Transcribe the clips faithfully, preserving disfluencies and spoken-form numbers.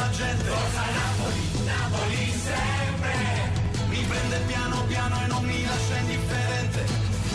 la gente. Forza Napoli, Napoli sempre, mi prende piano piano e non mi lascia indifferente.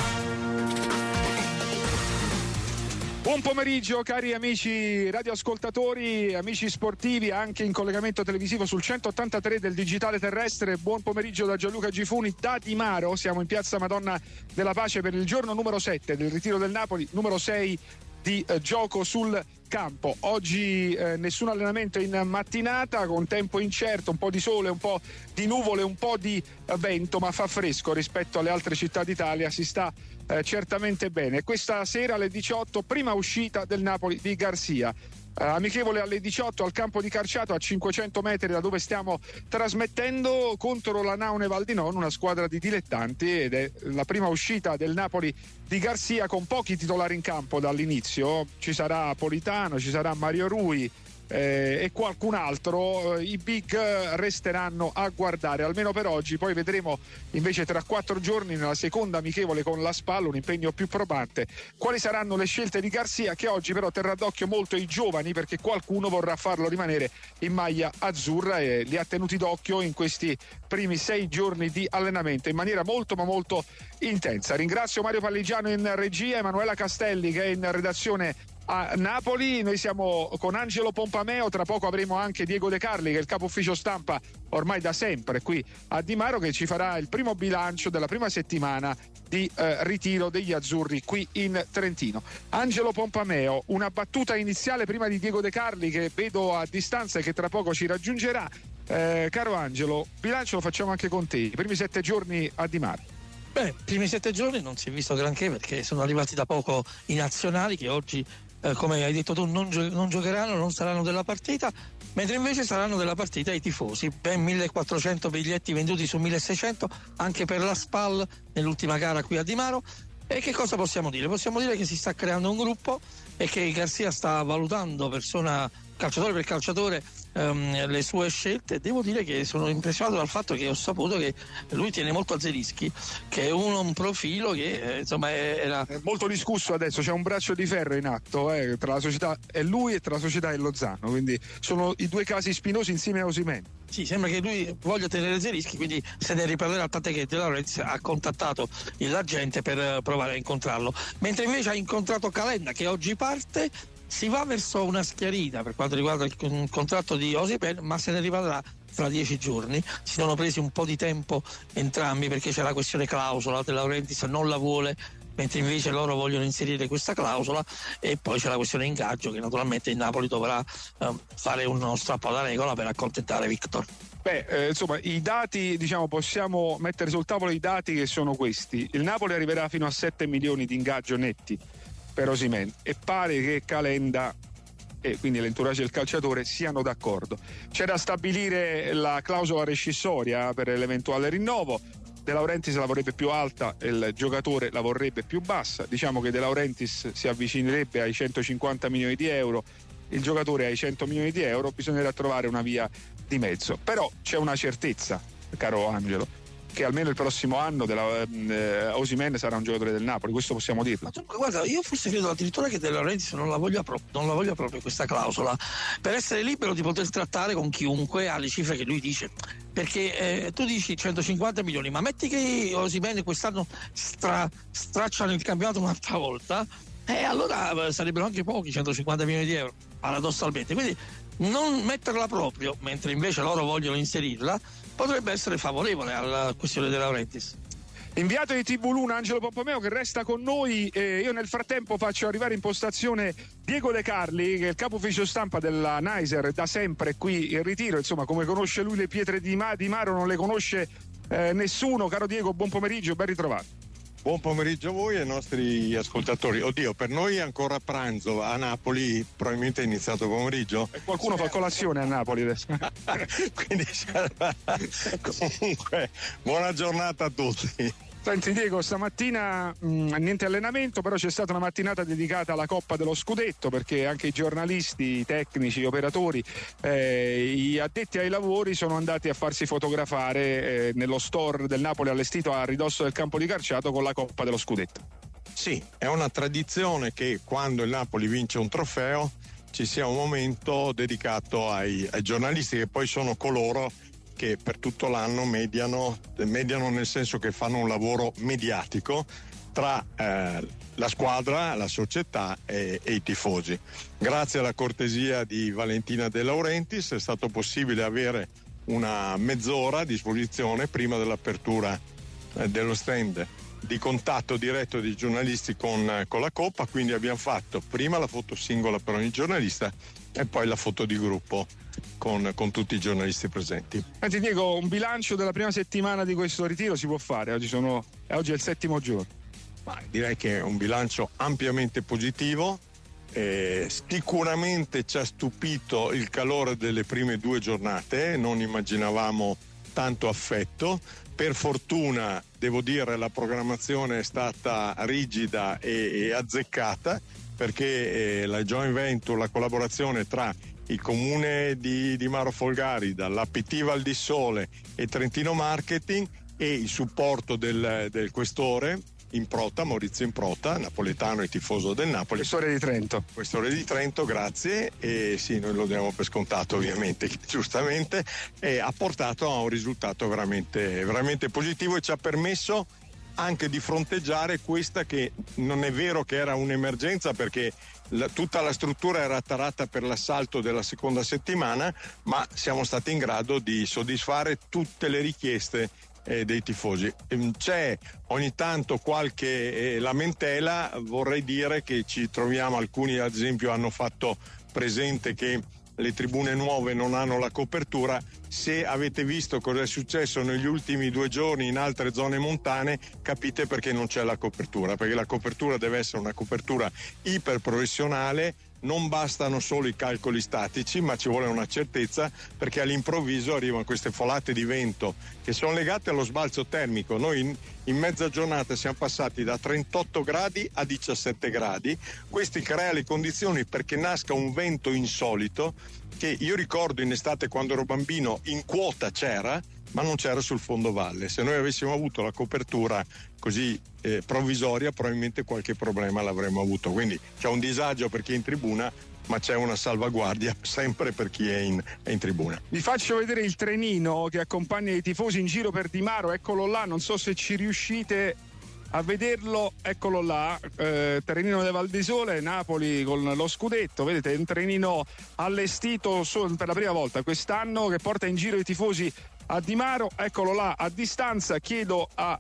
Buon pomeriggio cari amici radioascoltatori, amici sportivi anche in collegamento televisivo sul centottantatré del digitale terrestre. Buon pomeriggio da Gianluca Gifuni da Di Maro. Siamo in piazza Madonna della Pace per il giorno numero sette del ritiro del Napoli, numero sei di eh, gioco sul campo. Oggi eh, nessun allenamento in mattinata, con tempo incerto, un po' di sole, un po' di nuvole, un po' di eh, vento, ma fa fresco rispetto alle altre città d'Italia, si sta eh, certamente bene. Questa sera alle diciotto, prima uscita del Napoli di Garcia. Uh, amichevole alle diciotto al campo di Carciato, a cinquecento metri da dove stiamo trasmettendo, contro la Naune Val di Non, una squadra di dilettanti, ed è la prima uscita del Napoli di Garcia con pochi titolari in campo dall'inizio. Ci sarà Politano, ci sarà Mario Rui eh, e qualcun altro. I big resteranno a guardare almeno per oggi, poi vedremo invece tra quattro giorni nella seconda amichevole con la Spal, un impegno più probante, quali saranno le scelte di Garcia, che oggi però terrà d'occhio molto i giovani, perché qualcuno vorrà farlo rimanere in maglia azzurra e li ha tenuti d'occhio in questi primi sei giorni di allenamento in maniera molto ma molto intensa. Ringrazio Mario Palligiano in regia, Emanuela Castelli che è in redazione a Napoli. Noi siamo con Angelo Pompameo, tra poco avremo anche Diego De Carli, che è il capo ufficio stampa ormai da sempre qui a Di Maro, che ci farà il primo bilancio della prima settimana di eh, ritiro degli azzurri qui in Trentino. Angelo Pompameo, una battuta iniziale prima di Diego De Carli, che vedo a distanza e che tra poco ci raggiungerà. Eh, caro Angelo, bilancio lo facciamo anche con te, i primi sette giorni a Di Maro. Beh, i primi sette giorni non si è visto granché, perché sono arrivati da poco i nazionali che oggi, eh, come hai detto tu, non, gio- non giocheranno, non saranno della partita, mentre invece saranno della partita i tifosi. Ben millequattrocento biglietti venduti su milleseicento anche per la Spal nell'ultima gara qui a Di Maro. E che cosa possiamo dire? Possiamo dire che si sta creando un gruppo e che Garcia sta valutando persona, calciatore per calciatore, Um, le sue scelte. Devo dire che sono impressionato dal fatto che ho saputo che lui tiene molto a Zelinski, che è uno, un profilo che eh, insomma era è molto discusso adesso, c'è un braccio di ferro in atto eh, tra la società e lui e tra la società e Lozano, quindi sono i due casi spinosi insieme a Osimhen. Sì, sembra che lui voglia tenere Zelinski, quindi se ne riparlerà, tant'è che De Laurentiis ha contattato l'agente per provare a incontrarlo, mentre invece ha incontrato Calenda, che oggi parte. Si va verso una schiarita per quanto riguarda il con- contratto di Osimhen, ma se ne riparlerà fra dieci giorni. Si sono presi un po' di tempo entrambi, perché c'è la questione clausola. De Laurentiis non la vuole, mentre invece loro vogliono inserire questa clausola, e poi c'è la questione ingaggio, che naturalmente il Napoli dovrà eh, fare uno strappo alla regola per accontentare Victor. Beh, eh, insomma, i dati, diciamo, possiamo mettere sul tavolo i dati che sono questi. Il Napoli arriverà fino a sette milioni di ingaggio netti per Osimhen, e pare che Calenda e quindi l'entourage del calciatore siano d'accordo. C'è da stabilire la clausola rescissoria per l'eventuale rinnovo. De Laurentiis la vorrebbe più alta e il giocatore la vorrebbe più bassa. Diciamo che De Laurentiis si avvicinerebbe ai centocinquanta milioni di euro, il giocatore ai cento milioni di euro. Bisognerà trovare una via di mezzo. Però c'è una certezza, caro Angelo, che almeno il prossimo anno della, eh, Osimhen sarà un giocatore del Napoli, questo possiamo dirlo. Ma guarda, io forse credo addirittura che De Laurentiis non la voglia proprio, non la voglia proprio questa clausola, per essere libero di poter trattare con chiunque alle cifre che lui dice. Perché eh, tu dici centocinquanta milioni, ma metti che Osimhen quest'anno stra, stracciano il campionato un'altra volta, e eh, allora eh, sarebbero anche pochi centocinquanta milioni di euro, paradossalmente. Quindi non metterla proprio, mentre invece loro vogliono inserirla, potrebbe essere favorevole alla questione De Laurentiis. Inviato di T V Luna Angelo Pompameo, che resta con noi. Eh, io nel frattempo faccio arrivare in postazione Diego De Carli, che è il capo ufficio stampa della Niser, da sempre qui in ritiro. Insomma, come conosce lui le pietre di, Ma- di Maro, non le conosce eh, nessuno. Caro Diego, buon pomeriggio, ben ritrovato. Buon pomeriggio a voi e ai nostri ascoltatori. Oddio, per noi è ancora pranzo, a Napoli probabilmente è iniziato pomeriggio. E qualcuno fa colazione a Napoli adesso. Quindi comunque buona giornata a tutti. Senti Diego, stamattina mh, niente allenamento, però c'è stata una mattinata dedicata alla Coppa dello Scudetto, perché anche i giornalisti, i tecnici, gli operatori, eh, gli addetti ai lavori sono andati a farsi fotografare eh, nello store del Napoli allestito a ridosso del campo di Carciato con la Coppa dello Scudetto. Sì, è una tradizione che quando il Napoli vince un trofeo ci sia un momento dedicato ai, ai giornalisti, che poi sono coloro che per tutto l'anno mediano, mediano nel senso che fanno un lavoro mediatico tra eh, la squadra, la società e, e i tifosi. Grazie alla cortesia di Valentina De Laurentiis è stato possibile avere una mezz'ora a disposizione prima dell'apertura eh, dello stand di contatto diretto dei giornalisti con, con la Coppa, quindi abbiamo fatto prima la foto singola per ogni giornalista e poi la foto di gruppo con, con tutti i giornalisti presenti. Senti Diego, un bilancio della prima settimana di questo ritiro si può fare? Oggi, sono, oggi è il settimo giorno. Ma direi che è un bilancio ampiamente positivo. Eh, sicuramente ci ha stupito il calore delle prime due giornate, non immaginavamo tanto affetto. Per fortuna, devo dire, la programmazione è stata rigida e, e azzeccata, perché eh, la joint venture, la collaborazione tra il comune di, di Maro Folgarida, l'A P T Val di Sole e Trentino Marketing e il supporto del, del questore Improta, Maurizio Improta, napoletano e tifoso del Napoli. Questore di Trento. Questore di Trento, grazie. E sì, noi lo diamo per scontato ovviamente, giustamente, e ha portato a un risultato veramente, veramente positivo e ci ha permesso anche di fronteggiare questa che non è vero che era un'emergenza, perché la, tutta la struttura era tarata per l'assalto della seconda settimana, ma siamo stati in grado di soddisfare tutte le richieste Eh, dei tifosi. C'è ogni tanto qualche eh, lamentela, vorrei dire che ci troviamo, alcuni ad esempio hanno fatto presente che le tribune nuove non hanno la copertura. Se avete visto cosa è successo negli ultimi due giorni in altre zone montane, capite perché non c'è la copertura, perché la copertura deve essere una copertura iperprofessionale. Non bastano solo i calcoli statici, ma ci vuole una certezza, perché all'improvviso arrivano queste folate di vento che sono legate allo sbalzo termico. Noi in, in mezza giornata siamo passati da trentotto gradi a diciassette gradi. Questo crea le condizioni perché nasca un vento insolito che io ricordo in estate, quando ero bambino, in quota c'era, ma non c'era sul fondovalle. Se noi avessimo avuto la copertura così eh, provvisoria, probabilmente qualche problema l'avremmo avuto. Quindi c'è un disagio per chi è in tribuna, ma c'è una salvaguardia sempre per chi è in, è in tribuna. Vi faccio vedere il trenino che accompagna i tifosi in giro per Di Maro, eccolo là, non so se ci riuscite a vederlo, eccolo là, eh, trenino del Val di Sole, Napoli con lo scudetto, vedete, un trenino allestito per la prima volta quest'anno che porta in giro i tifosi a Di Maro, eccolo là a distanza. Chiedo a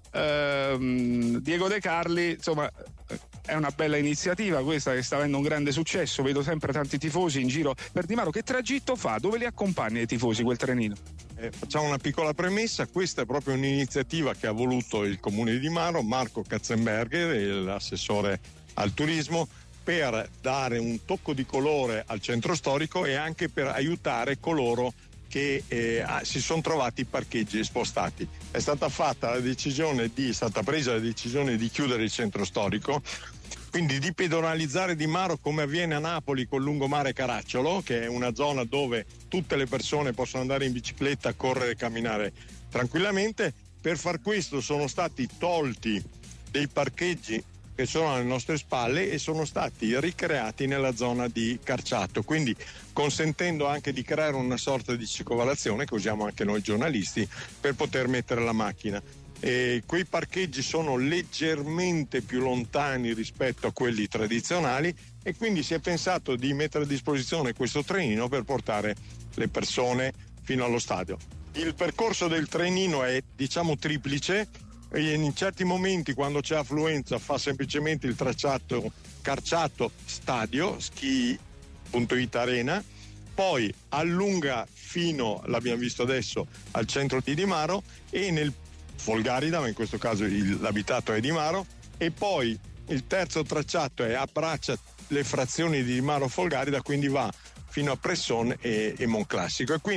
ehm, Diego De Carli, insomma è una bella iniziativa questa che sta avendo un grande successo, vedo sempre tanti tifosi in giro per Di Maro. Che tragitto fa? Dove li accompagna i tifosi quel trenino? Eh, facciamo una piccola premessa, questa è proprio un'iniziativa che ha voluto il comune di Di Maro, Marco Katzenberger, l'assessore al turismo, per dare un tocco di colore al centro storico e anche per aiutare coloro che eh, si sono trovati parcheggi spostati. È stata fatta la decisione di, è stata presa la decisione di chiudere il centro storico, quindi di pedonalizzare Di Maro come avviene a Napoli col lungomare Caracciolo, che è una zona dove tutte le persone possono andare in bicicletta, correre e camminare tranquillamente. Per far questo sono stati tolti dei parcheggi che sono alle nostre spalle e sono stati ricreati nella zona di Carciato, quindi consentendo anche di creare una sorta di circolazione che usiamo anche noi giornalisti per poter mettere la macchina. E quei parcheggi sono leggermente più lontani rispetto a quelli tradizionali e quindi si è pensato di mettere a disposizione questo trenino per portare le persone fino allo stadio. Il percorso del trenino è, diciamo, triplice. In certi momenti, quando c'è affluenza, fa semplicemente il tracciato Carciato Stadio, ski punto it Arena, poi allunga fino, l'abbiamo visto adesso, al centro di Di Maro e nel Folgarida, ma in questo caso il, l'abitato è Di Maro, e poi il terzo tracciato è abbraccia le frazioni di Di Maro Folgarida, quindi va fino a Presson e, e Monclassico, e quindi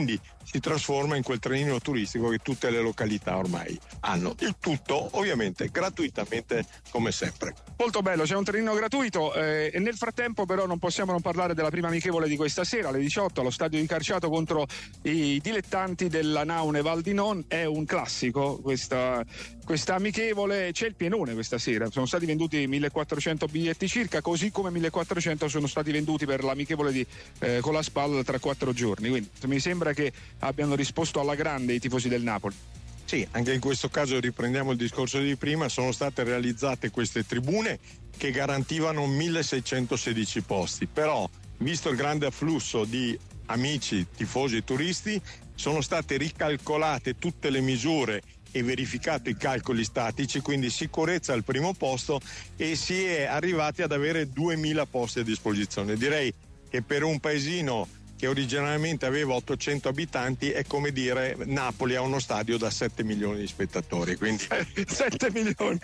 si trasforma in quel trenino turistico che tutte le località ormai hanno. Il tutto ovviamente gratuitamente come sempre. Molto bello, c'è un trenino gratuito eh, e nel frattempo però non possiamo non parlare della prima amichevole di questa sera alle diciotto allo stadio di Carciato contro i dilettanti della Naune Val di Non. È un classico questa, questa amichevole, c'è il pienone questa sera, sono stati venduti millequattrocento biglietti circa, così come millequattrocento sono stati venduti per l'amichevole di eh, con la Spal tra quattro giorni, quindi mi sembra che abbiano risposto alla grande i tifosi del Napoli. Sì, anche in questo caso riprendiamo il discorso di prima, sono state realizzate queste tribune che garantivano milleseicentosedici posti, però visto il grande afflusso di amici, tifosi e turisti, sono state ricalcolate tutte le misure e verificato i calcoli statici, quindi sicurezza al primo posto, e si è arrivati ad avere duemila posti a disposizione. Direi che per un paesino che originariamente aveva ottocento abitanti è come dire Napoli ha uno stadio da sette milioni di spettatori, quindi sette milioni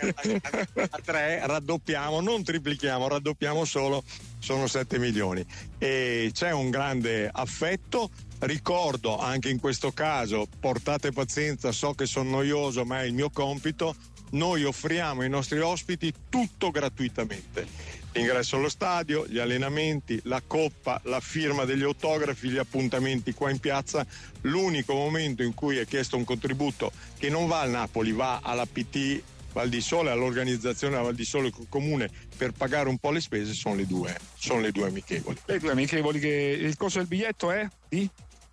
a tre raddoppiamo, non triplichiamo, raddoppiamo solo, sono sette milioni e c'è un grande affetto. Ricordo anche in questo caso, portate pazienza, so che sono noioso ma è il mio compito, noi offriamo ai nostri ospiti tutto gratuitamente. L'ingresso allo stadio, gli allenamenti, la coppa, la firma degli autografi, gli appuntamenti qua in piazza. L'unico momento in cui è chiesto un contributo che non va al Napoli, va alla P T Val di Sole, all'organizzazione della Val di Sole Comune per pagare un po' le spese, sono le due, sono le due amichevoli. Le due amichevoli che il costo del biglietto è di?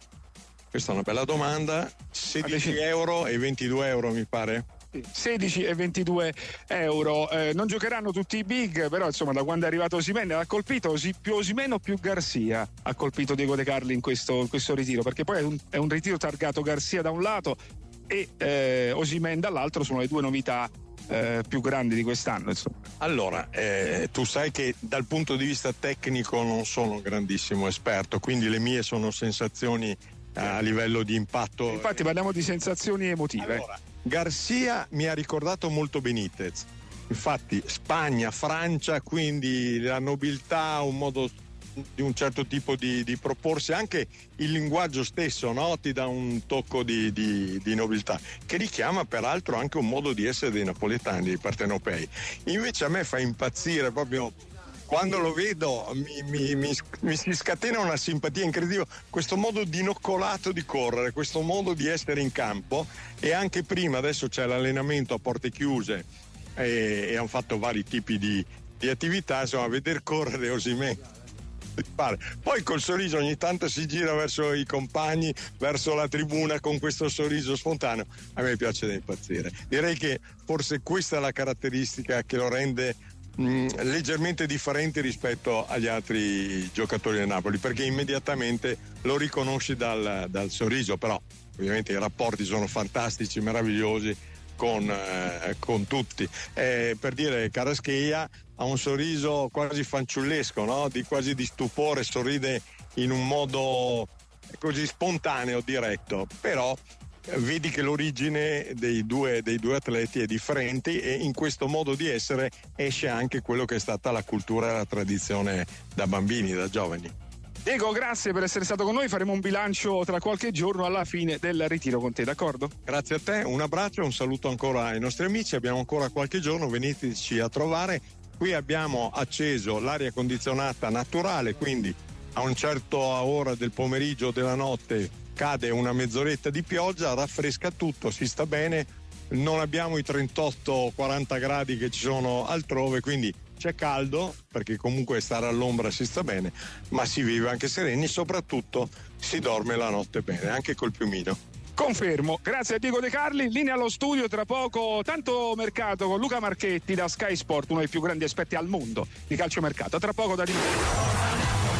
Questa è una bella domanda, sedici euro e ventidue euro mi pare. sedici e ventidue euro. Eh, non giocheranno tutti i big, però insomma da quando è arrivato Osimhen ha colpito più Osimhen o più Garcia ha colpito Diego De Carli in questo, in questo ritiro, perché poi è un, è un ritiro targato Garcia da un lato e eh, Osimhen dall'altro, sono le due novità eh, più grandi di quest'anno insomma. Allora eh, tu sai che dal punto di vista tecnico non sono un grandissimo esperto, quindi le mie sono sensazioni a livello di impatto. Infatti parliamo di sensazioni emotive. Allora, Garcia mi ha ricordato molto Benitez, infatti Spagna, Francia, quindi la nobiltà, un modo di un certo tipo di, di proporsi, anche il linguaggio stesso, no? Ti dà un tocco di, di, di nobiltà che richiama peraltro anche un modo di essere dei napoletani, dei partenopei. Invece a me fa impazzire proprio quando lo vedo, mi, mi, mi, mi si scatena una simpatia incredibile, questo modo dinoccolato di correre, questo modo di essere in campo, e anche prima, adesso c'è l'allenamento a porte chiuse e, e hanno fatto vari tipi di, di attività, insomma, veder correre Osimhen. Poi col sorriso ogni tanto si gira verso i compagni, verso la tribuna con questo sorriso spontaneo, a me piace da impazzire. Direi che forse questa è la caratteristica che lo rende Mm, leggermente differenti rispetto agli altri giocatori del Napoli, perché immediatamente lo riconosci dal, dal sorriso, però ovviamente i rapporti sono fantastici, meravigliosi con, eh, con tutti. Eh, per dire, Kvaratskhelia ha un sorriso quasi fanciullesco, no? Di, quasi di stupore, sorride in un modo così spontaneo, diretto, però vedi che l'origine dei due, dei due atleti è differente, e in questo modo di essere esce anche quello che è stata la cultura e la tradizione da bambini, da giovani. Diego, grazie per essere stato con noi, faremo un bilancio tra qualche giorno alla fine del ritiro con te, d'accordo? Grazie a te, un abbraccio e un saluto ancora ai nostri amici, abbiamo ancora qualche giorno, veniteci a trovare, qui abbiamo acceso l'aria condizionata naturale, quindi a un certo ora del pomeriggio o della notte cade una mezz'oretta di pioggia, raffresca tutto, si sta bene, non abbiamo i trentotto quaranta gradi che ci sono altrove, quindi c'è caldo perché comunque stare all'ombra si sta bene, ma si vive anche sereni, soprattutto si dorme la notte bene, anche col piumino. Confermo, grazie a Diego De Carli, linea allo studio, tra poco tanto mercato con Luca Marchetti da Sky Sport, uno dei più grandi esperti al mondo di calciomercato, tra poco da Di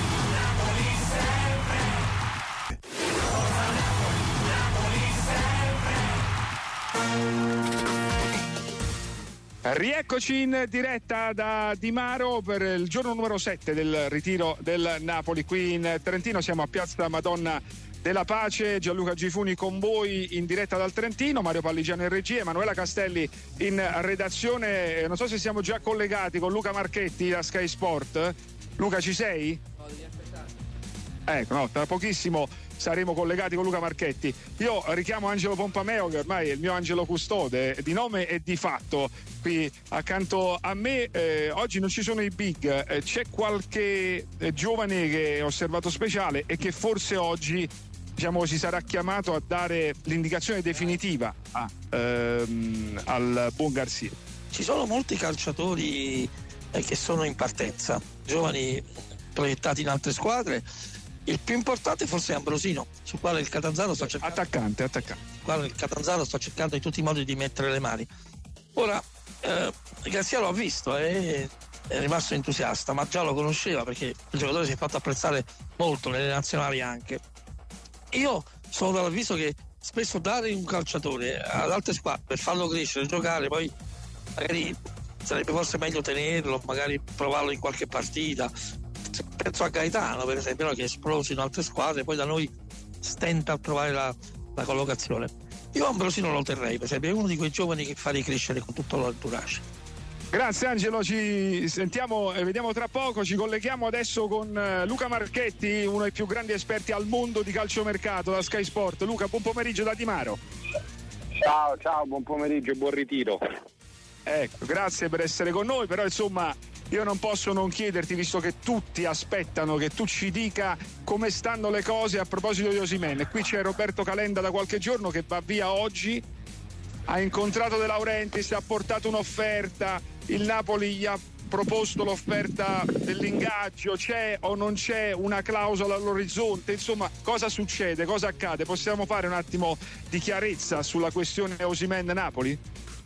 Rieccoci in diretta da Di Maro per il giorno numero sette del ritiro del Napoli qui in Trentino. Siamo a Piazza Madonna della Pace, Gianluca Gifuni con voi in diretta dal Trentino, Mario Palligiano in regia, Emanuela Castelli in redazione. Non so se siamo già collegati con Luca Marchetti da Sky Sport. Luca, ci sei? Ecco, no, tra pochissimo saremo collegati con Luca Marchetti. Io richiamo Angelo Pompameo, che ormai è il mio angelo custode di nome e di fatto qui accanto a me. Eh, oggi non ci sono i big, eh, c'è qualche eh, giovane che ho osservato speciale e che forse oggi, diciamo, si sarà chiamato a dare l'indicazione definitiva a, ehm, al buon Garzia. Ci sono molti calciatori eh, che sono in partenza, giovani proiettati in altre squadre. Il più importante forse è Ambrosino, sul quale il Catanzaro sta cercando attaccante, attaccante. sul quale il Catanzaro sta cercando in tutti i modi di mettere le mani. Ora eh, Garzia lo ha visto e è rimasto entusiasta, ma già lo conosceva perché il giocatore si è fatto apprezzare molto nelle nazionali anche. Io sono dall'avviso che spesso dare un calciatore ad altre squadre per farlo crescere, giocare, poi magari sarebbe forse meglio tenerlo, magari provarlo in qualche partita. Penso a Gaetano per esempio, no? Che è esploso in altre squadre, poi da noi stenta a trovare la, la collocazione. Io Ambrosino lo terrei, per esempio, è uno di quei giovani che farei crescere con tutto l'entourage. Grazie Angelo, ci sentiamo e vediamo tra poco. Ci colleghiamo adesso con Luca Marchetti, uno dei più grandi esperti al mondo di calciomercato da Sky Sport. Luca, buon pomeriggio da Di Maro. Ciao, ciao, buon pomeriggio e buon ritiro. Ecco, grazie per essere con noi, però insomma io non posso non chiederti, visto che tutti aspettano che tu ci dica come stanno le cose a proposito di Osimhen. Qui c'è Roberto Calenda da qualche giorno che va via oggi, ha incontrato De Laurentiis, ha portato un'offerta, il Napoli gli ha proposto l'offerta dell'ingaggio, c'è o non c'è una clausola all'orizzonte, insomma cosa succede, cosa accade? Possiamo fare un attimo di chiarezza sulla questione Osimhen-Napoli?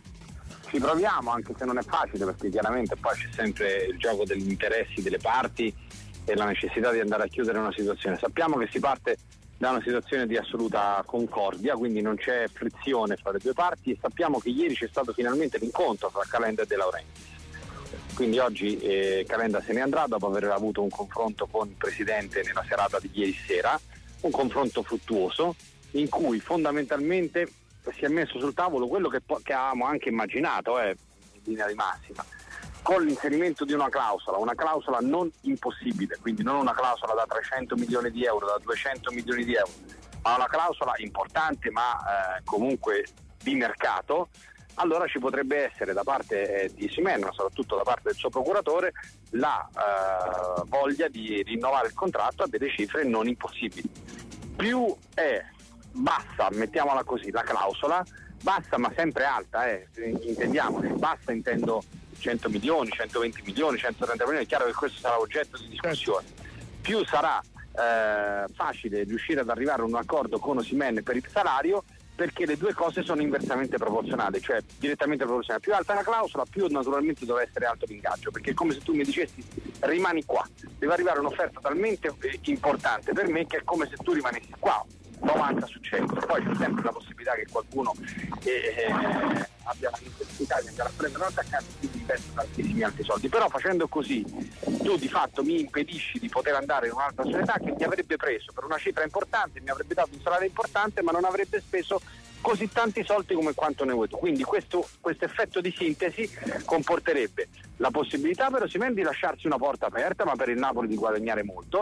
Ci proviamo, anche se non è facile, perché chiaramente poi c'è sempre il gioco degli interessi delle parti e la necessità di andare a chiudere una situazione. Sappiamo che si parte da una situazione di assoluta concordia, quindi non c'è frizione fra le due parti, e sappiamo che ieri c'è stato finalmente l'incontro tra Calenda e De Laurentiis. Quindi oggi eh, Calenda se ne andrà dopo aver avuto un confronto con il presidente nella serata di ieri sera, un confronto fruttuoso in cui fondamentalmente si è messo sul tavolo quello che, che avevamo anche immaginato, eh, in linea di massima, con l'inserimento di una clausola, una clausola non impossibile, quindi non una clausola da trecento milioni di euro, da duecento milioni di euro, ma una clausola importante ma eh, comunque di mercato. Allora ci potrebbe essere da parte eh, di Osimhen, ma soprattutto da parte del suo procuratore, la eh, voglia di rinnovare il contratto a delle cifre non impossibili. Più è bassa, mettiamola così, la clausola, bassa ma sempre alta, eh, intendiamoci, bassa intendo cento milioni, centoventi milioni, centotrenta milioni, è chiaro che questo sarà oggetto di discussione. Più sarà eh, facile riuscire ad arrivare a un accordo con Osimhen per il salario, perché le due cose sono inversamente proporzionali, cioè direttamente proporzionali. Più alta la clausola, più naturalmente deve essere alto l'ingaggio, perché è come se tu mi dicessi rimani qua, deve arrivare un'offerta talmente importante per me che è come se tu rimanessi qua, novanta su cento. Poi c'è sempre la possibilità che qualcuno eh, eh, abbia la necessità di andare a prendere un attaccante e quindi investe tantissimi altri soldi, però facendo così tu di fatto mi impedisci di poter andare in un'altra società che mi avrebbe preso per una cifra importante, mi avrebbe dato un salario importante, ma non avrebbe speso così tanti soldi come quanto ne vuoi tu. Quindi questo questo effetto di sintesi comporterebbe la possibilità per Osimhen di lasciarsi una porta aperta, ma per il Napoli di guadagnare molto,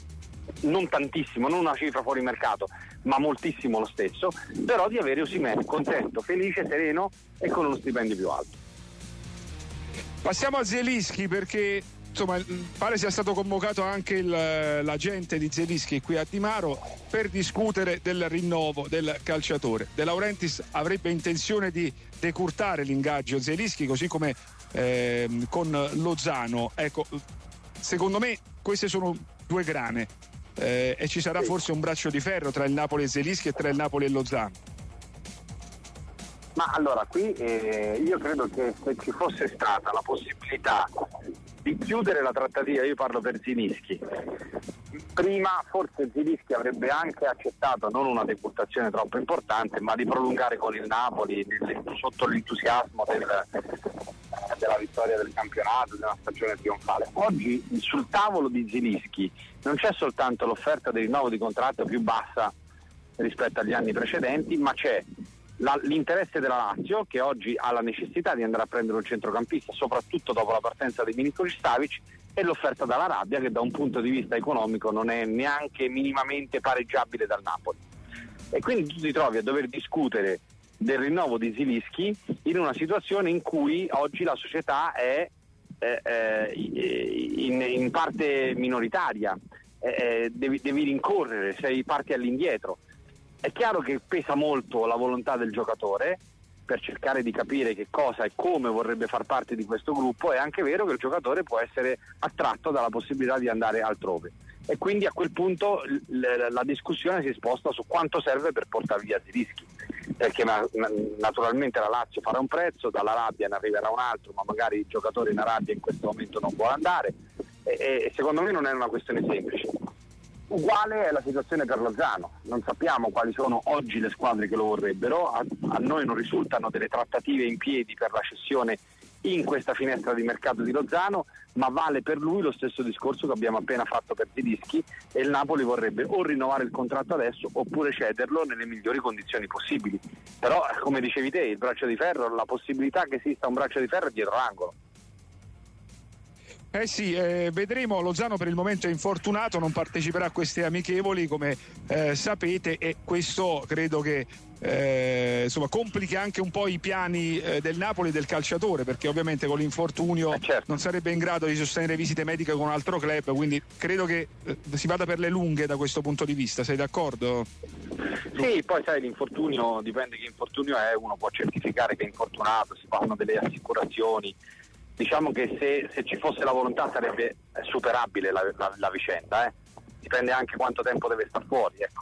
non tantissimo, non una cifra fuori mercato, ma moltissimo lo stesso, però di avere Osimhen contento, felice, sereno e con uno stipendio più alto. Passiamo a Zielinski, perché insomma pare sia stato convocato anche il, l'agente di Zielinski qui a Di Maro per discutere del rinnovo del calciatore. De Laurentiis avrebbe intenzione di decurtare l'ingaggio Zielinski, così come eh, con Lozano. Ecco, secondo me queste sono due grane eh, e ci sarà forse un braccio di ferro tra il Napoli e Zielinski e tra il Napoli e Lozano. Ma allora qui eh, io credo che se ci fosse stata la possibilità di chiudere la trattativa, io parlo per Zielinski, prima forse Zielinski avrebbe anche accettato non una decurtazione troppo importante, ma di prolungare con il Napoli nel, sotto l'entusiasmo del, della vittoria del campionato, della stagione trionfale. Oggi sul tavolo di Zielinski non c'è soltanto l'offerta del rinnovo di contratto più bassa rispetto agli anni precedenti, ma c'è La, l'interesse della Lazio, che oggi ha la necessità di andare a prendere un centrocampista, soprattutto dopo la partenza di Milinković-Savić, e l'offerta dalla Rabbia, che da un punto di vista economico non è neanche minimamente pareggiabile dal Napoli. E quindi tu ti trovi a dover discutere del rinnovo di Zilischi in una situazione in cui oggi la società è eh, eh, in, in parte minoritaria, eh, devi, devi rincorrere, sei parti all'indietro. È chiaro che pesa molto la volontà del giocatore per cercare di capire che cosa e come vorrebbe far parte di questo gruppo. È anche vero che il giocatore può essere attratto dalla possibilità di andare altrove, e quindi a quel punto l- la discussione si sposta su quanto serve per portare via Zilischi, perché na- naturalmente la Lazio farà un prezzo, dalla Rabbia ne arriverà un altro, ma magari il giocatore in Arabia in questo momento non vuole andare, e, e secondo me non è una questione semplice. Uguale è la situazione per Lozano, non sappiamo quali sono oggi le squadre che lo vorrebbero, a, a noi non risultano delle trattative in piedi per la cessione in questa finestra di mercato di Lozano, ma vale per lui lo stesso discorso che abbiamo appena fatto per Zilischi, e il Napoli vorrebbe o rinnovare il contratto adesso oppure cederlo nelle migliori condizioni possibili. Però, come dicevi te, il braccio di ferro, la possibilità che esista un braccio di ferro è dietro l'angolo. Eh sì, eh, vedremo. Lozano per il momento è infortunato, non parteciperà a queste amichevoli, come eh, sapete, e questo credo che eh, insomma complichi anche un po' i piani eh, del Napoli e del calciatore, perché ovviamente con l'infortunio eh certo. non sarebbe in grado di sostenere visite mediche con un altro club, quindi credo che eh, si vada per le lunghe da questo punto di vista. Sei d'accordo? Sì, poi sai, l'infortunio dipende che infortunio è, uno può certificare che è infortunato, si fanno delle assicurazioni. Diciamo che se, se ci fosse la volontà sarebbe superabile la, la, la vicenda, eh. Dipende anche quanto tempo deve star fuori, ecco.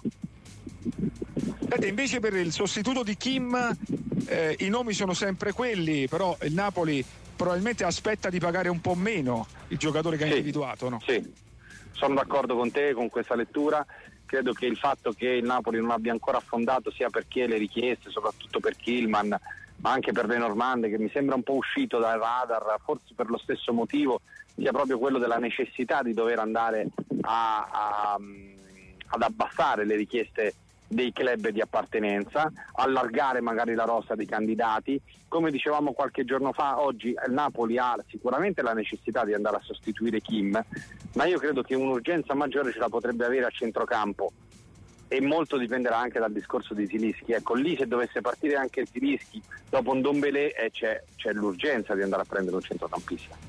Senti, invece per il sostituto di Kim eh, i nomi sono sempre quelli, però il Napoli probabilmente aspetta di pagare un po' meno il giocatore che ha sì, individuato, no? Sì, sono d'accordo con te con questa lettura. Credo che il fatto che il Napoli non abbia ancora affondato sia perché le richieste, soprattutto per Kilman, ma anche per Lenormand, che mi sembra un po' uscito dal radar, forse per lo stesso motivo, sia proprio quello della necessità di dover andare a, a, ad abbassare le richieste dei club di appartenenza, allargare magari la rosa dei candidati. Come dicevamo qualche giorno fa, oggi il Napoli ha sicuramente la necessità di andare a sostituire Kim, ma io credo che un'urgenza maggiore ce la potrebbe avere a centrocampo, e molto dipenderà anche dal discorso di Zilischi. Ecco, lì se dovesse partire anche Zilischi dopo un Ndombélé eh, c'è, c'è l'urgenza di andare a prendere un centrocampista.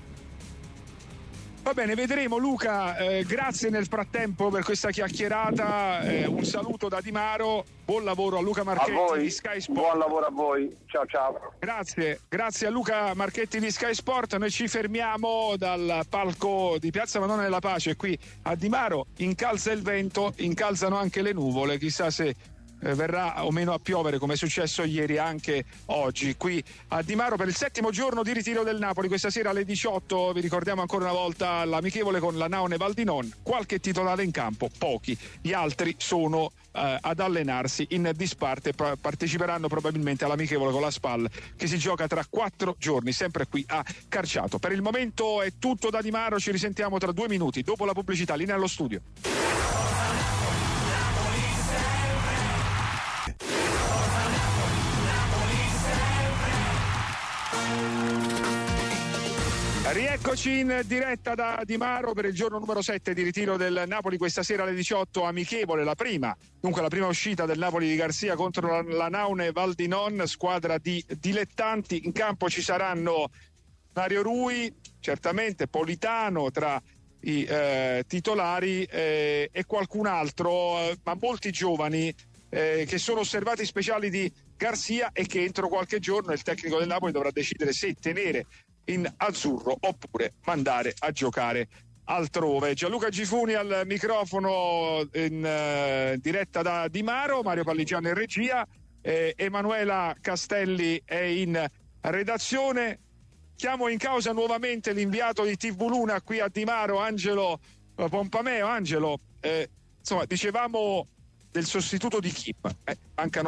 Va bene, vedremo. Luca, eh, grazie nel frattempo per questa chiacchierata, eh, un saluto da Di Maro, buon lavoro a Luca Marchetti a voi, di Sky Sport. Buon lavoro a voi, ciao ciao. Grazie, grazie a Luca Marchetti di Sky Sport. Noi ci fermiamo dal palco di Piazza Madonna della Pace qui a Di Maro, incalza il vento, incalzano anche le nuvole, chissà se eh, verrà o meno a piovere, come è successo ieri anche oggi qui a Di Maro per il settimo giorno di ritiro del Napoli. Questa sera alle diciotto vi ricordiamo ancora una volta l'amichevole con la Naone Valdinon, qualche titolare in campo, pochi, gli altri sono eh, ad allenarsi in disparte, pa- parteciperanno probabilmente all'amichevole con la Spal che si gioca tra quattro giorni sempre qui a Carciato. Per il momento è tutto da Di Maro, ci risentiamo tra due minuti dopo la pubblicità. Linea allo studio. Rieccoci in diretta da Di Maro per il giorno numero sette di ritiro del Napoli, questa sera alle diciotto, amichevole, la prima, dunque la prima uscita del Napoli di Garzia contro la, la Naune Valdinon, squadra di dilettanti. In campo ci saranno Mario Rui, certamente Politano tra i eh, titolari eh, e qualcun altro, eh, ma molti giovani eh, che sono osservati speciali di Garzia e che entro qualche giorno il tecnico del Napoli dovrà decidere se tenere in azzurro oppure mandare a giocare altrove. Gianluca Gifuni al microfono in uh, diretta da Di Maro, Mario Palligiano in regia, eh, Emanuela Castelli è in redazione. Chiamo in causa nuovamente l'inviato di T V Luna qui a Di Maro, Angelo Pompameo. Angelo, eh, insomma, dicevamo del sostituto di Kim, eh, mancano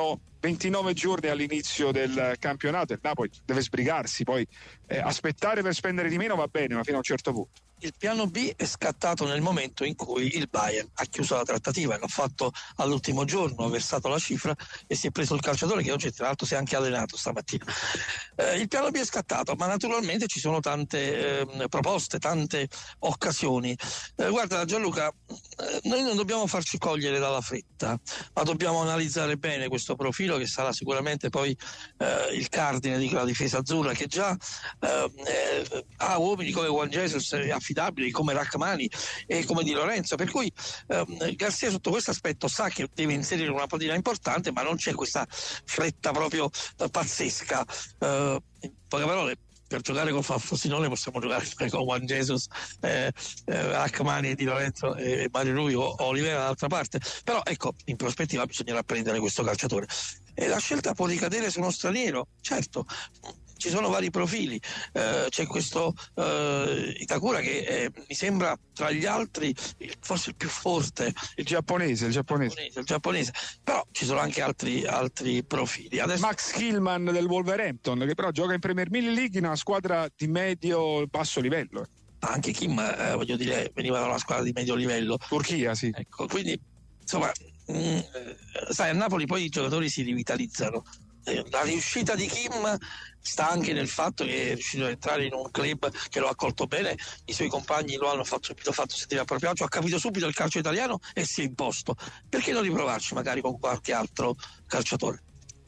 ventinove giorni all'inizio del campionato e il Napoli deve sbrigarsi, poi eh, aspettare per spendere di meno va bene, ma fino a un certo punto. Il piano B è scattato nel momento in cui il Bayern ha chiuso la trattativa, l'ha fatto all'ultimo giorno, ha versato la cifra e si è preso il calciatore, che oggi tra l'altro si è anche allenato stamattina. Eh, il piano B è scattato, ma naturalmente ci sono tante eh, proposte, tante occasioni. Eh, guarda Gianluca, eh, noi non dobbiamo farci cogliere dalla fretta, ma dobbiamo analizzare bene questo profilo, che sarà sicuramente poi eh, il cardine di quella difesa azzurra, che già eh, eh, ha uomini come Juan Jesus affidabili, come Rachmani e come Di Lorenzo, per cui ehm, Garcia sotto questo aspetto sa che deve inserire una patina importante, ma non c'è questa fretta proprio eh, pazzesca. Eh, in poche parole, per giocare con Frosinone possiamo giocare con Juan Jesus, eh, eh, Rachmani e Di Lorenzo e Mario Rui o, o Olivera dall'altra parte, però ecco, in prospettiva bisognerà prendere questo calciatore e la scelta può ricadere su uno straniero, certo. Ci sono vari profili, eh, c'è questo eh, Itakura che eh, mi sembra tra gli altri forse il più forte, il giapponese, il giapponese, il giapponese, il giapponese. Però ci sono anche altri, altri profili. Adesso... Max Hillman del Wolverhampton, che però gioca in Premier League in una squadra di medio basso livello. Anche Kim, eh, voglio dire, veniva da una squadra di medio livello. Turchia, sì. Ecco, quindi insomma, mh, sai, a Napoli poi i giocatori si rivitalizzano. La riuscita di Kim sta anche nel fatto che è riuscito ad entrare in un club che lo ha accolto bene, i suoi compagni lo hanno fatto subito fatto sentire a proprio agio, ha capito subito il calcio italiano e si è imposto. Perché non riprovarci magari con qualche altro calciatore?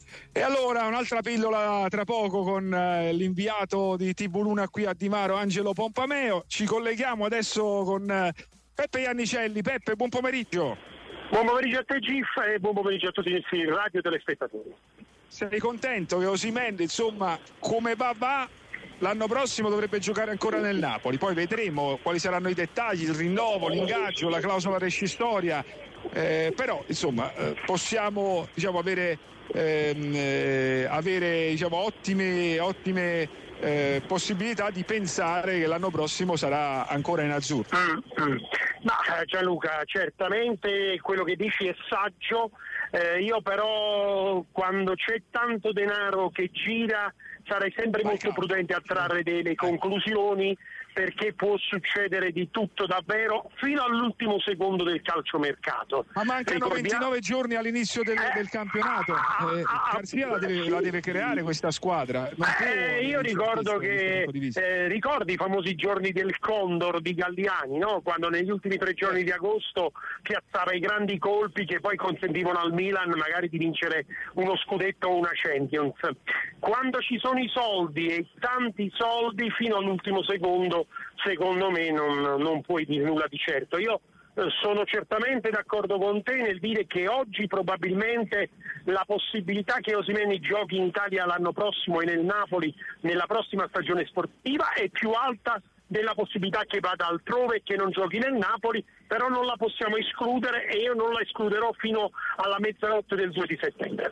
E allora un'altra pillola tra poco con eh, l'inviato di T V Luna qui a Di Maro, Angelo Pompameo. Ci colleghiamo adesso con eh, Peppe Iannicelli. Peppe, buon pomeriggio. Buon pomeriggio a te Gif e buon pomeriggio a tutti i radio telespettatori. Sei contento che Osimhen, insomma, come va va, l'anno prossimo dovrebbe giocare ancora nel Napoli, poi vedremo quali saranno i dettagli, il rinnovo, l'ingaggio, la clausola rescissoria, eh, però insomma eh, possiamo diciamo avere, ehm, eh, avere diciamo, ottime, ottime eh, possibilità di pensare che l'anno prossimo sarà ancora in azzurro. Mm, mm. Ma Gianluca, certamente quello che dici è saggio. Eh, io però quando c'è tanto denaro che gira sarei sempre Vai, molto calma. prudente a trarre delle conclusioni, perché può succedere di tutto davvero fino all'ultimo secondo del calciomercato. Ma mancano Ricordiamo... ventinove giorni all'inizio del, Eh, del campionato, eh, ah, Garcia la deve, la deve creare questa squadra. Non può, Eh, io ricordo che eh, ricordi i famosi giorni del Condor di Galliani, no? Quando negli ultimi tre giorni di agosto piazzava i grandi colpi che poi consentivano al Milan magari di vincere uno scudetto o una Champions. Quando ci sono i soldi e tanti soldi fino all'ultimo secondo, secondo me non, non puoi dire nulla di certo. Io sono certamente d'accordo con te nel dire che oggi probabilmente la possibilità che Osimhen giochi in Italia l'anno prossimo e nel Napoli nella prossima stagione sportiva è più alta della possibilità che vada altrove e che non giochi nel Napoli, però non la possiamo escludere e io non la escluderò fino alla mezzanotte del due di settembre.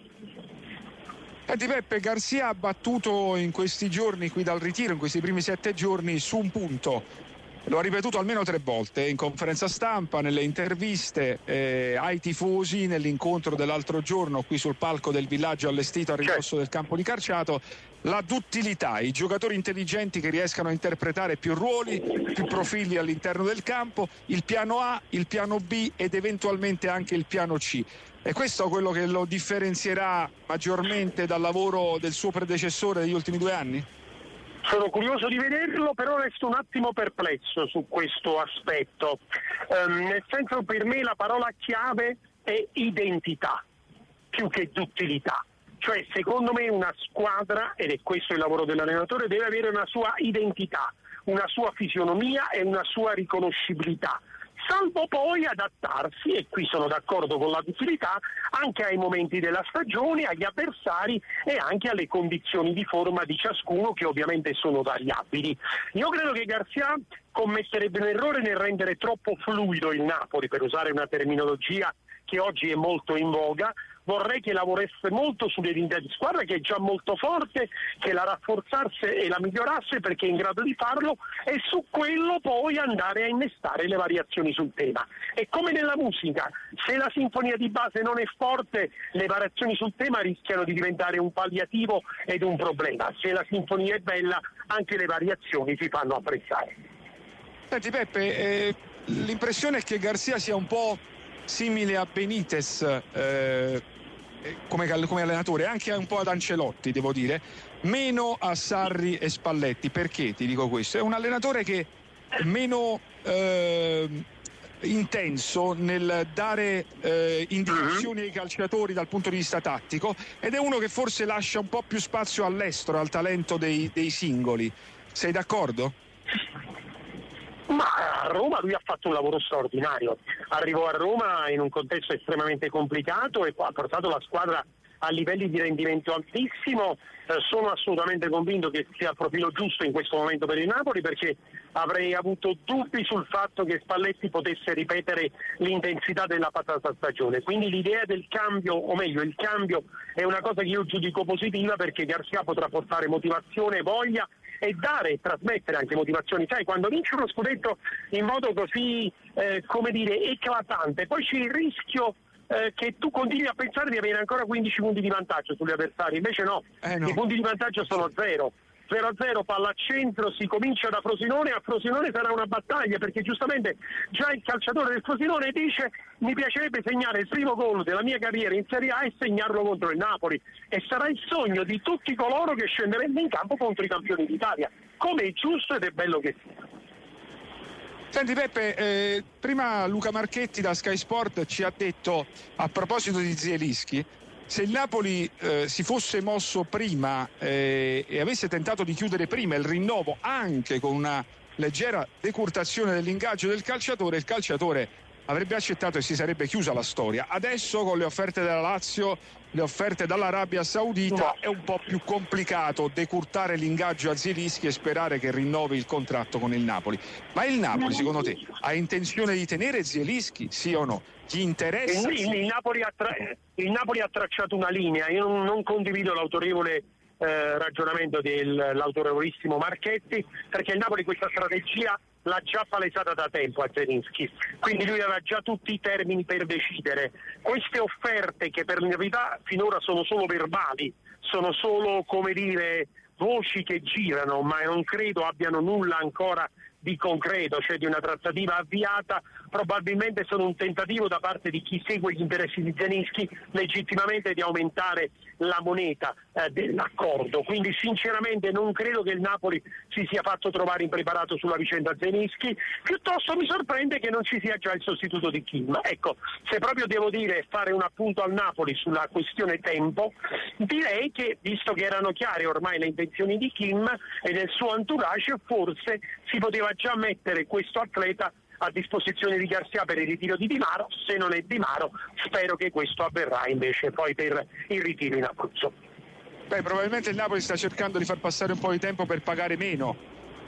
Senti Peppe, Garcia ha battuto in questi giorni qui dal ritiro, in questi primi sette giorni, su un punto. Lo ha ripetuto almeno tre volte in conferenza stampa, nelle interviste eh, ai tifosi, nell'incontro dell'altro giorno qui sul palco del villaggio allestito a ridosso del campo di calciato. La duttilità, i giocatori intelligenti che riescano a interpretare più ruoli, più profili all'interno del campo, il piano A, il piano B ed eventualmente anche il piano C. E questo è quello che lo differenzierà maggiormente dal lavoro del suo predecessore degli ultimi due anni? Sono curioso di vederlo, però resto un attimo perplesso su questo aspetto. Um, nel senso, per me la parola chiave è identità, più che duttilità. Cioè, secondo me una squadra, ed è questo il lavoro dell'allenatore, deve avere una sua identità, una sua fisionomia e una sua riconoscibilità, salvo poi adattarsi, e qui sono d'accordo con la duttilità, anche ai momenti della stagione, agli avversari e anche alle condizioni di forma di ciascuno, che ovviamente sono variabili. Io credo che Garcia commetterebbe un errore nel rendere troppo fluido il Napoli, per usare una terminologia che oggi è molto in voga, vorrei che lavorasse molto sull'identità di squadra, che è già molto forte, che la rafforzasse e la migliorasse perché è in grado di farlo, e su quello poi andare a innestare le variazioni sul tema. E come nella musica, se la sinfonia di base non è forte, le variazioni sul tema rischiano di diventare un palliativo ed un problema. Se la sinfonia è bella, anche le variazioni si fanno apprezzare. Senti Peppe, eh, l'impressione è che Garcia sia un po' simile a Benitez eh, come, come allenatore, anche un po' ad Ancelotti, devo dire, meno a Sarri e Spalletti. Perché ti dico questo? È un allenatore che è meno eh, intenso nel dare eh, indicazioni ai calciatori dal punto di vista tattico, ed è uno che forse lascia un po' più spazio all'estero, al talento dei, dei singoli. Sei d'accordo? Ma a Roma lui ha fatto un lavoro straordinario, arrivò a Roma in un contesto estremamente complicato e ha portato la squadra a livelli di rendimento altissimo. Eh, sono assolutamente convinto che sia il profilo giusto in questo momento per il Napoli, perché avrei avuto dubbi sul fatto che Spalletti potesse ripetere l'intensità della passata stagione. Quindi l'idea del cambio, o meglio il cambio, è una cosa che io giudico positiva, perché Garcia potrà portare motivazione, voglia e dare e trasmettere anche motivazioni. Sai, quando vince uno scudetto in modo così eh, come dire eclatante, poi c'è il rischio eh, che tu continui a pensare di avere ancora quindici punti di vantaggio sugli avversari, invece no, eh no. I punti di vantaggio sono zero. zero a zero, palla a centro, si comincia da Frosinone, a Frosinone sarà una battaglia, perché giustamente già il calciatore del Frosinone dice: mi piacerebbe segnare il primo gol della mia carriera in Serie A e segnarlo contro il Napoli, e sarà il sogno di tutti coloro che scenderanno in campo contro i campioni d'Italia, come è giusto ed è bello che sia. Senti Peppe, eh, prima Luca Marchetti da Sky Sport ci ha detto, a proposito di Zielinski, se il Napoli eh, si fosse mosso prima eh, e avesse tentato di chiudere prima il rinnovo, anche con una leggera decurtazione dell'ingaggio del calciatore, il calciatore avrebbe accettato e si sarebbe chiusa la storia. Adesso, con le offerte della Lazio, le offerte dall'Arabia Saudita, no, è un po' più complicato decurtare l'ingaggio a Zielinski e sperare che rinnovi il contratto con il Napoli. Ma il Napoli, secondo te, ha intenzione di tenere Zielinski, sì o no? Gli interessa? Il, il, il, Napoli, ha tra... il Napoli ha tracciato una linea. Io non, non condivido l'autorevole eh, ragionamento dell'autorevolissimo Marchetti, perché il Napoli questa strategia l'ha già palesata da tempo a Zielinski, quindi lui aveva già tutti i termini per decidere. Queste offerte, che per la verità finora sono solo verbali, sono solo, come dire, voci che girano, ma non credo abbiano nulla ancora di concreto, cioè di una trattativa avviata, probabilmente sono un tentativo da parte di chi segue gli interessi di Zielinski legittimamente di aumentare la moneta eh, dell'accordo. Quindi sinceramente non credo che il Napoli si sia fatto trovare impreparato sulla vicenda Zielinski, piuttosto mi sorprende che non ci sia già il sostituto di Kim. Ecco, se proprio devo dire fare un appunto al Napoli sulla questione tempo, direi che, visto che erano chiare ormai le intenzioni di Kim e del suo entourage, forse si poteva già mettere questo atleta a disposizione di Garcia per il ritiro di Di Maro. Se non è Di Maro, spero che questo avverrà invece poi per il ritiro in Abruzzo. Beh, probabilmente il Napoli sta cercando di far passare un po' di tempo per pagare meno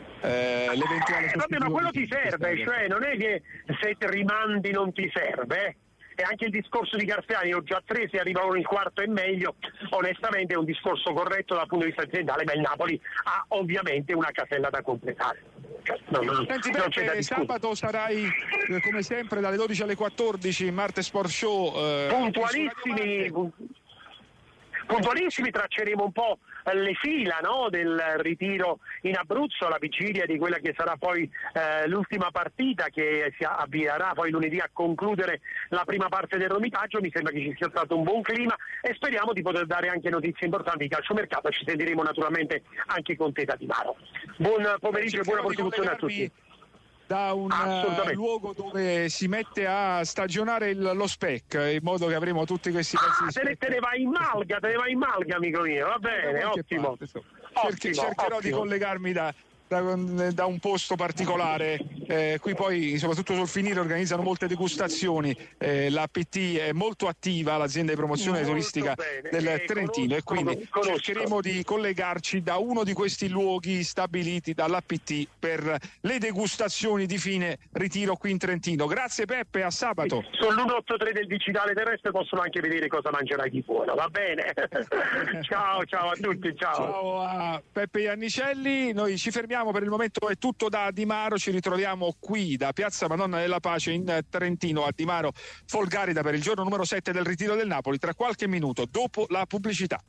eh, l'eventuale eh, vabbè, ma quello ti serve, cioè non è che se ti rimandi non ti serve, eh? E anche il discorso di Garziani, ho già tre, se arrivano il quarto è meglio, onestamente è un discorso corretto dal punto di vista aziendale, ma il Napoli ha ovviamente una casella da completare. No, no, Senti, non c'è da sabato sarai eh, come sempre dalle dodici alle quattordici Marte Sport Show, eh, puntualissimi puntualissimi tracceremo un po' le fila, no, del ritiro in Abruzzo alla vigilia di quella che sarà poi eh, l'ultima partita che si avvierà poi lunedì a concludere la prima parte del romitaggio. Mi sembra che ci sia stato un buon clima e speriamo di poter dare anche notizie importanti di calciomercato. Ci sentiremo naturalmente anche con te da Di Maro. Buon pomeriggio e buona prosecuzione a tutti. Da un uh, luogo dove si mette a stagionare il, lo spec, in modo che avremo tutti questi pezzi ah, di te, ne, te ne vai in Malga, te ne vai in Malga, amico mio, va bene, ottimo. Parte, so. Cerchi, ottimo cercherò ottimo. di collegarmi da, da, da un posto particolare eh, qui poi soprattutto sul finire organizzano molte degustazioni, eh, la P T è molto attiva, l'azienda di promozione molto turistica bene. del eh, Trentino, conosco, e quindi conosco. cercheremo di collegarci da uno di questi luoghi stabiliti dalla P T per le degustazioni di fine ritiro qui in Trentino. Grazie Peppe, a sabato. Sull'uno otto tre del digitale terrestre possono anche vedere cosa mangerai chi fuori, va bene? Ciao, ciao a tutti, ciao. Ciao a Peppe Iannicelli, noi ci fermiamo per il momento, è tutto da Dimaro, ci ritroviamo qui da Piazza Madonna della Pace in Trentino a Dimaro Folgarida per il giorno numero sette del ritiro del Napoli, tra qualche minuto dopo la pubblicità.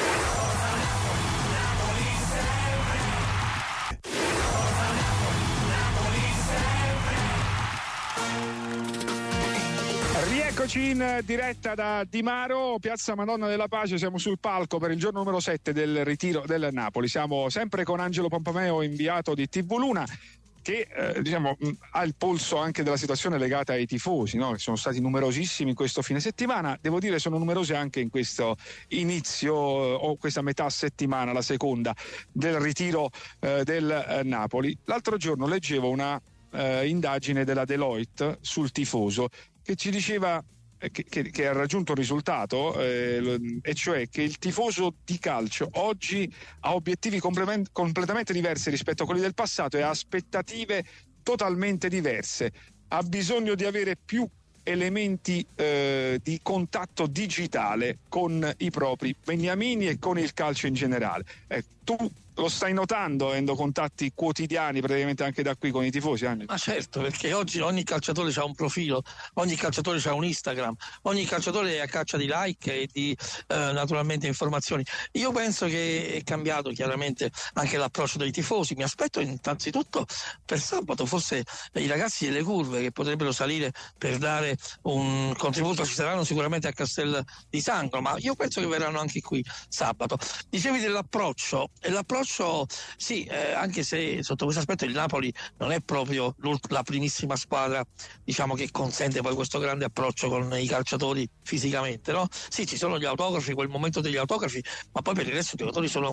Rieccoci in diretta da Dimaro, Piazza Madonna della Pace, siamo sul palco per il giorno numero sette del ritiro del Napoli. Siamo sempre con Angelo Pompomeo, inviato di T V Luna, che eh, diciamo mh, ha il polso anche della situazione legata ai tifosi, no? Che sono stati numerosissimi in questo fine settimana, devo dire sono numerosi anche in questo inizio eh, o questa metà settimana, la seconda del ritiro eh, del eh, Napoli. L'altro giorno leggevo una eh, indagine della Deloitte sul tifoso che ci diceva Che, che, che ha raggiunto un risultato, eh, e cioè che il tifoso di calcio oggi ha obiettivi completamente diversi rispetto a quelli del passato e ha aspettative totalmente diverse, ha bisogno di avere più elementi eh, di contatto digitale con i propri beniamini e con il calcio in generale. Eh, tu lo stai notando, avendo contatti quotidiani praticamente anche da qui con i tifosi, Anni? Ma certo, perché oggi ogni calciatore ha un profilo, ogni calciatore ha un Instagram, ogni calciatore è a caccia di like e di eh, naturalmente informazioni. Io penso che è cambiato chiaramente anche l'approccio dei tifosi. Mi aspetto innanzitutto per sabato forse i ragazzi delle curve che potrebbero salire per dare un contributo, ci saranno sicuramente a Castel di Sangro, ma io penso che verranno anche qui sabato. Dicevi dell'approccio, e l'approccio sì, eh, anche se sotto questo aspetto il Napoli non è proprio la primissima squadra, diciamo, che consente poi questo grande approccio con i calciatori fisicamente, no? Sì, ci sono gli autografi, quel momento degli autografi, ma poi per il resto i giocatori sono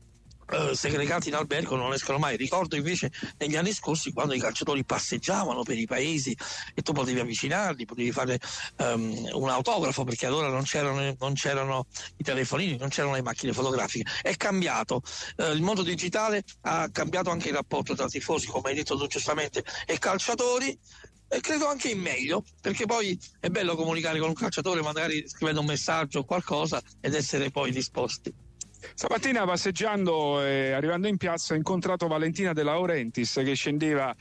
Uh, segregati in albergo, non escono mai. Ricordo invece negli anni scorsi quando i calciatori passeggiavano per i paesi e tu potevi avvicinarli, potevi fare um, un autografo, perché allora non c'erano, non c'erano i telefonini, non c'erano le macchine fotografiche. È cambiato, uh, il mondo digitale ha cambiato anche il rapporto tra tifosi, come hai detto tu giustamente, e calciatori. E credo anche in meglio, perché poi è bello comunicare con un calciatore magari scrivendo un messaggio o qualcosa ed essere poi disposti. Stamattina passeggiando e arrivando in piazza ho incontrato Valentina De Laurentiis che scendeva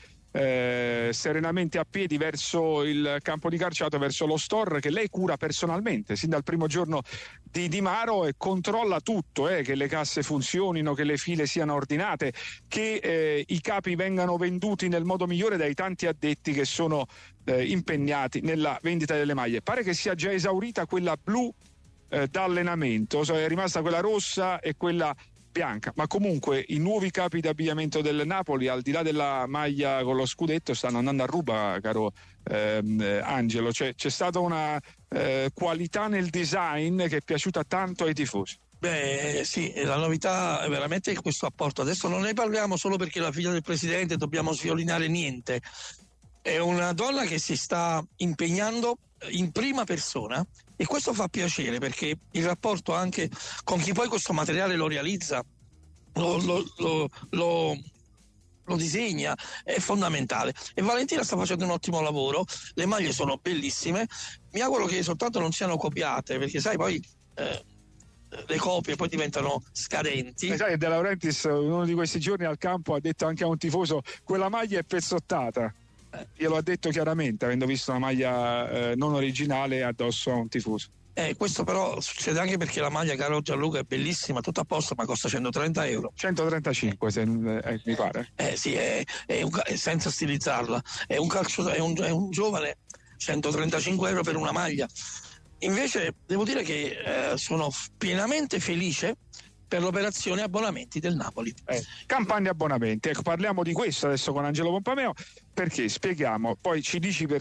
eh, serenamente a piedi verso il campo di calciato, verso lo store che lei cura personalmente sin dal primo giorno di Dimaro e controlla tutto, eh, che le casse funzionino, che le file siano ordinate, che eh, i capi vengano venduti nel modo migliore dai tanti addetti che sono eh, impegnati nella vendita delle maglie. Pare che sia già esaurita quella blu Eh, da allenamento, so, è rimasta quella rossa e quella bianca, ma comunque i nuovi capi d'abbigliamento del Napoli, al di là della maglia con lo scudetto, stanno andando a ruba, caro ehm, Angelo. C'è, c'è stata una eh, qualità nel design che è piaciuta tanto ai tifosi. Beh sì, la novità è veramente questo apporto. Adesso non ne parliamo solo perché la figlia del presidente, dobbiamo sviolinare niente. È una donna che si sta impegnando in prima persona e questo fa piacere, perché il rapporto anche con chi poi questo materiale lo realizza, lo, lo, lo, lo, lo disegna, è fondamentale. E Valentina sta facendo un ottimo lavoro, le maglie sono bellissime, mi auguro che soltanto non siano copiate, perché sai poi eh, le copie poi diventano scadenti. E sai, De Laurentiis uno di questi giorni al campo ha detto anche a un tifoso: quella maglia è pezzottata. Glielo ha detto chiaramente, avendo visto una maglia eh, non originale addosso a un tifoso. Eh, questo però succede anche perché la maglia, caro Gianluca, è bellissima, tutto a posto, ma costa centotrenta euro. centotrentacinque se, eh, mi pare. Eh sì, è, è un, è senza stilizzarla. È un, calcio, è, un, è un giovane, centotrentacinque euro per una maglia. Invece devo dire che eh, sono pienamente felice per l'operazione abbonamenti del Napoli. Eh, campagna abbonamenti, ecco, parliamo di questo adesso con Angelo Pompomeo, perché spieghiamo, poi ci dici perché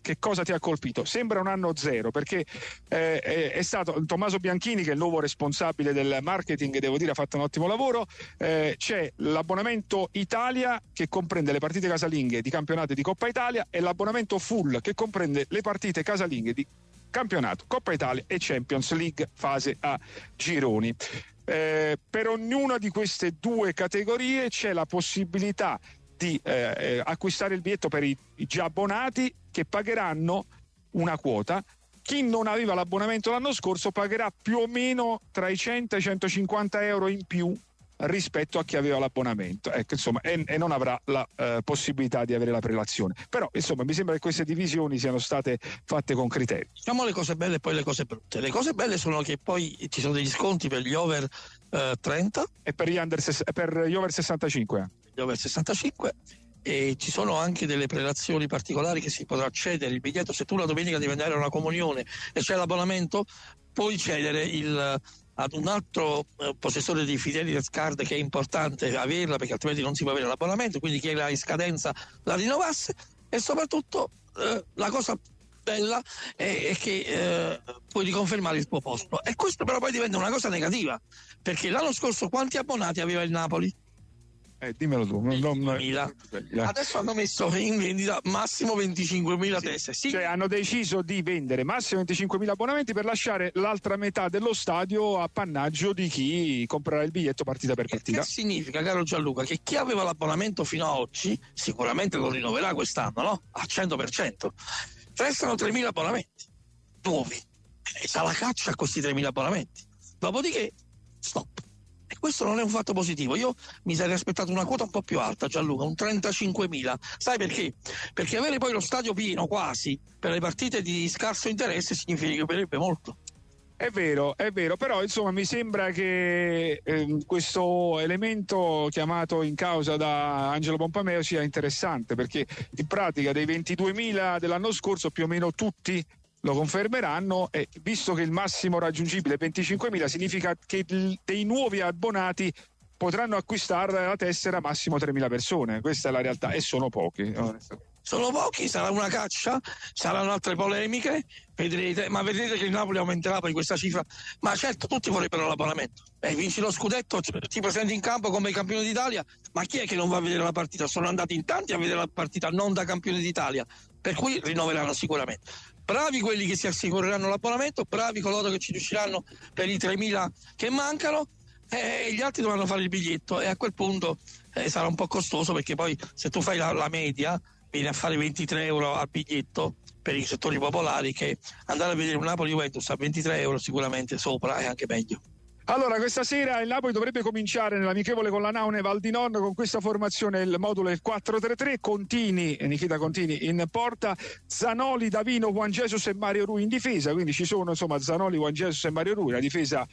che cosa ti ha colpito? Sembra un anno zero, perché eh, è, è stato Tommaso Bianchini, che è il nuovo responsabile del marketing, devo dire ha fatto un ottimo lavoro. Eh, c'è l'abbonamento Italia, che comprende le partite casalinghe di campionato e di Coppa Italia, e l'abbonamento full, che comprende le partite casalinghe di campionato, Coppa Italia e Champions League fase a gironi. Eh, per ognuna di queste due categorie c'è la possibilità di eh, acquistare il biglietto per i, i già abbonati, che pagheranno una quota. Chi non aveva l'abbonamento l'anno scorso pagherà più o meno tra i cento e i centocinquanta euro in più rispetto a chi aveva l'abbonamento, ecco, insomma, e, e non avrà la eh, possibilità di avere la prelazione. Però insomma mi sembra che queste divisioni siano state fatte con criterio. Diciamo le cose belle e poi le cose brutte. Le cose belle sono che poi ci sono degli sconti per gli over eh, trenta e per gli under per gli over sessantacinque. Gli over sessantacinque, e ci sono anche delle prelazioni particolari che si potrà cedere il biglietto. Se tu la domenica devi andare a una comunione e c'è l'abbonamento, puoi cedere il ad un altro eh, possessore di Fidelity Card, che è importante averla perché altrimenti non si può avere l'abbonamento, quindi chi era in scadenza la rinnovasse. E soprattutto eh, la cosa bella è, è che eh, puoi riconfermare il tuo posto, e questo però poi diventa una cosa negativa, perché l'anno scorso quanti abbonati aveva il Napoli? Eh, dimmelo tu. Non, non... Adesso hanno messo in vendita massimo venticinquemila sì. teste. Sì. Cioè hanno deciso di vendere massimo venticinquemila abbonamenti per lasciare l'altra metà dello stadio a appannaggio di chi comprerà il biglietto partita per partita. Che significa, caro Gianluca, che chi aveva l'abbonamento fino a oggi sicuramente lo rinnoverà quest'anno, no? Al cento per cento. Restano tremila abbonamenti nuovi. E sa la caccia a questi tremila abbonamenti. Dopodiché, stop. E questo non è un fatto positivo. Io mi sarei aspettato una quota un po' più alta, Gianluca, un trentacinquemila. Sai perché? Perché avere poi lo stadio pieno quasi per le partite di scarso interesse significherebbe molto. È vero, è vero, però insomma mi sembra che eh, questo elemento chiamato in causa da Angelo Pompameo sia interessante, perché in pratica dei ventiduemila dell'anno scorso più o meno tutti lo confermeranno, e visto che il massimo raggiungibile è venticinquemila, significa che dei nuovi abbonati potranno acquistare la tessera massimo tremila persone. Questa è la realtà, e sono pochi. Sono pochi, sarà una caccia, saranno altre polemiche, vedrete, ma vedrete che il Napoli aumenterà poi questa cifra. Ma certo, tutti vorrebbero l'abbonamento. Eh, vinci lo scudetto, ti presenti in campo come campione d'Italia, ma chi è che non va a vedere la partita? Sono andati in tanti a vedere la partita non da campione d'Italia, per cui rinnoveranno sicuramente. Bravi quelli che si assicureranno l'abbonamento, bravi coloro che ci riusciranno per i tremila che mancano, e eh, gli altri dovranno fare il biglietto, e a quel punto eh, sarà un po' costoso, perché poi se tu fai la, la media vieni a fare ventitré euro al biglietto per i settori popolari, che andare a vedere un Napoli-Juventus a ventitré euro sicuramente sopra è anche meglio. Allora, questa sera il Napoli dovrebbe cominciare nell'amichevole con la Naune Valdinon con questa formazione, il modulo è il quattro tre tre, Contini, Nikita Contini in porta, Zanoli, Davino, Juan Jesus e Mario Rui in difesa, quindi ci sono insomma Zanoli, Juan Jesus e Mario Rui, la difesa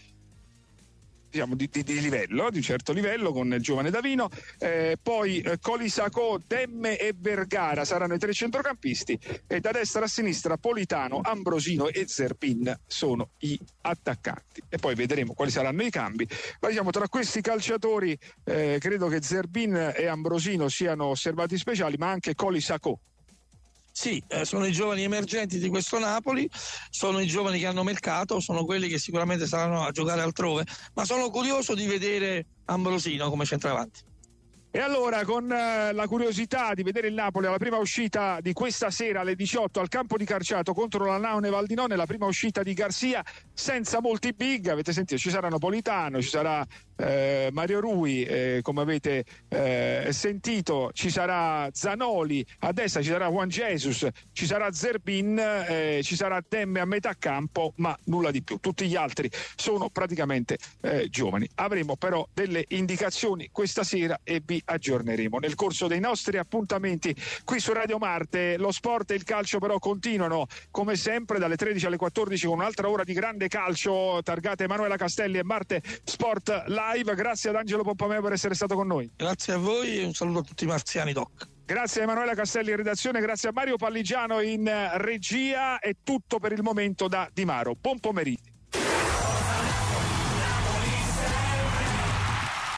diciamo di, di, di livello, di un certo livello, con il giovane Davino, eh, poi eh, Colisacò, Demme e Vergara saranno i tre centrocampisti, e da destra a sinistra Politano, Ambrosino e Zerbin sono i attaccanti, e poi vedremo quali saranno i cambi. Ma diciamo, tra questi calciatori eh, credo che Zerbin e Ambrosino siano osservati speciali, ma anche Colisacò. Sì, eh, sono i giovani emergenti di questo Napoli, sono i giovani che hanno mercato, sono quelli che sicuramente saranno a giocare altrove, ma sono curioso di vedere Ambrosino come centravanti. E allora, con eh, la curiosità di vedere il Napoli alla prima uscita di questa sera alle diciotto al campo di Carciato contro la Naune Valdinone, la prima uscita di Garcia senza molti big, avete sentito, ci sarà Napolitano, ci sarà eh, Mario Rui, eh, come avete eh, sentito, ci sarà Zanoli, a destra ci sarà Juan Jesus, ci sarà Zerbin, eh, ci sarà Demme a metà campo, ma nulla di più. Tutti gli altri sono praticamente eh, giovani. Avremo però delle indicazioni questa sera e vi aggiorneremo nel corso dei nostri appuntamenti qui su Radio Marte. Lo sport e il calcio però continuano come sempre dalle tredici alle quattordici con un'altra ora di grande calcio targata Emanuela Castelli e Marte Sport Live. Grazie ad Angelo Pompameo per essere stato con noi. Grazie a voi e un saluto a tutti i marziani, Doc. Grazie a Emanuela Castelli in redazione, grazie a Mario Palligiano in regia. È tutto per il momento da Di Maro. Buon pomeriggio.